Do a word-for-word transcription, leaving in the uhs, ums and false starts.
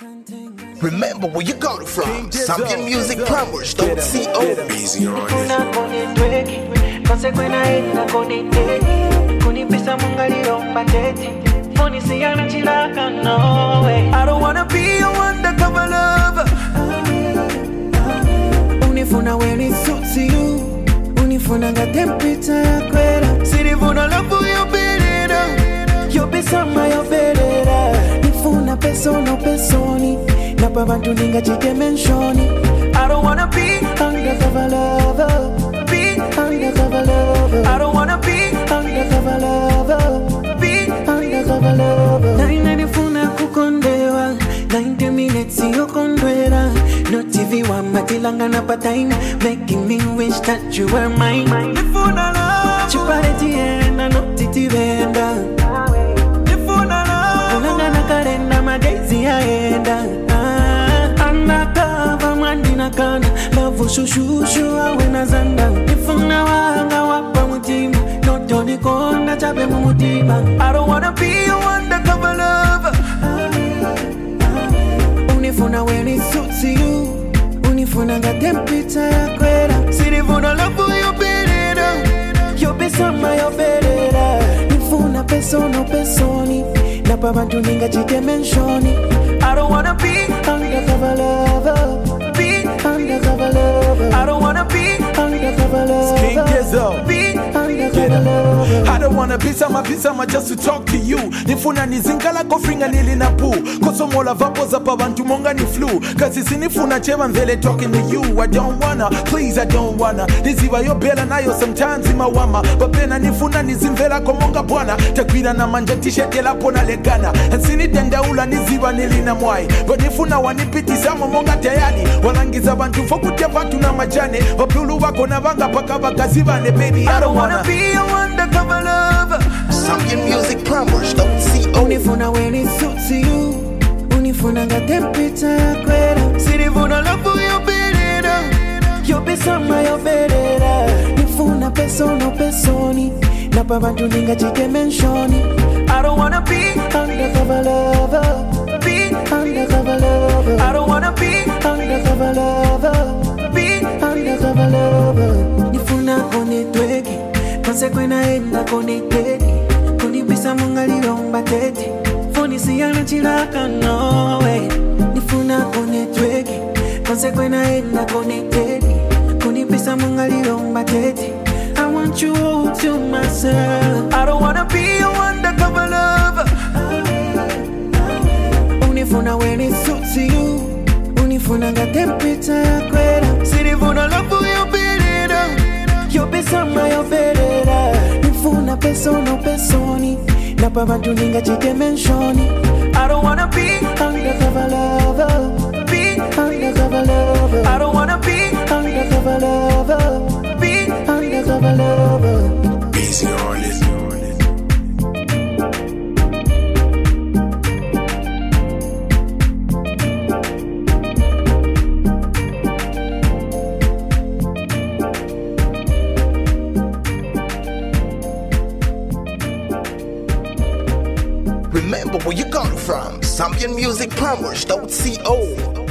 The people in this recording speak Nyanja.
Remember where you got it from. Zambian Music Plumbers, don't C O. Easy on it. Consequena ina konite kunipisa mungaliro mbandeti foni siyana chilaka no way. I don't wanna be a undercover lover. Unifuna when it suits you. Unifuna nga temperature ya kwera. Sirifuna love you better. Yo besama yo better. Nifuna peso no pesoni. Napa bantu ninga chike menshoni. I don't wanna be undercover lover. Undercover lover. I don't wanna be undercover lover. Be undercover lover. Nine funa kukondewa. Ninety minutes yo kondwela. No T V wa matilanga na pa time, making me wish that you were mine. Nifuna love. Chipare tienda no titi venda. Nifuna love. Unanga na karenda magezi yaenda. Undercover mwandina kana. Love shushushu awe na zanda. Nifuna wanga wapa mutima. Notoni kona chape mumutima. I don't wanna be a undercover lover. Unifuna when it suits you. Unifuna nga temperature ya kwera. Sirifuna love you better. Yo besama yo better. Nifuna peso no pesoni. Napa bantu ninga chike menshoni. I don't wanna be undercover lover. Be undercover lover. I don't wanna be undercover lover. King Gizzo. Be undercover lover. I don't wanna be some pisama just to talk to you. Nifuna nizingala kofringa nili na pu. Koso mola vapo za pavantu monga ni flu. Kasi sinifuna chema mvele talking to you. I don't wanna, please I don't wanna. Niziva yo bela na yo sometimes ima wama. Bapena nifuna nizimvela komonga bwana. Takwira na manja t-shirt yela pona legana. Nsini tenda ula niziva nili na mwai. But nifuna wanipiti samo monga tayani. Walangiza bantu fokutia vatu na majane. Wapulu wako na vanga paka wakazivane baby. I don't wanna be a undercover lover. Zambian Music Plumbers, don't C O. Unifuna when it suits you. Unifuna nga temperature ya kwera. Sirifuna love you better. Yo besama yo better. Nifuna peso no pesoni. Napa bantu ninga chike menshoni. I don't wanna be undercover lover. Be undercover lover. I don't wanna be undercover lover. Be undercover lover. Nifuna kone tweki. Consequena enda kone teki. Kunipisa mungaliro mbateti. Foni siyana chilaka no way. Nifuna kone tweki. Consequena enda kone teki. Kunipisa mungaliro mbateti. I want you all to myself. I don't wanna be a undercover lover. Unifuna when it suits you. Unifuna nga temperature ya kwera. Sirifuna love you better. Yo besama yo better. Nifuna peso no pesoni. Napa bantu ninga chike menshoni. I don't wanna be undercover lover. Be undercover lover. I don't wanna be undercover lover. Be undercover lover. Easy on it. Remember where you got it from. Zambian Music Plumbers, don't C O.